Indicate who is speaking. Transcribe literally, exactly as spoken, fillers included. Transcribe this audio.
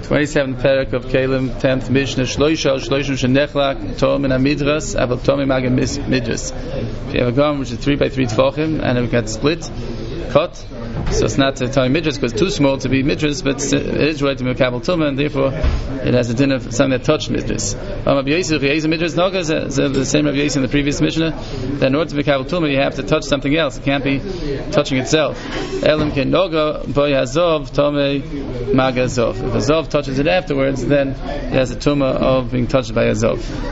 Speaker 1: twenty-seventh parak of Kalim, tenth Mishnah, Shloisha, Shloishim Shenechlak, Tom and Amidras, Aval Tom and Magam Midras. If you have a garment which is three by three Tvachim, and it gets split, cut, so it's not to tell Midras because it's too small to be Midras, but it is right to be a Kabal Tumah, and therefore it has a din of something that touched Midras. Um, Rabbi Yosef, Rabbi Yosef Midras Noga, the same Rabbi Yosef in the previous Mishnah, that in order to be Kabal Tumah, you have to touch something else. It can't be touching itself. Elim Ken Noga, Boy Hazov, Tomei, Magazov. If a Zov touches it afterwards, then it has a tumah of being touched by a Zov.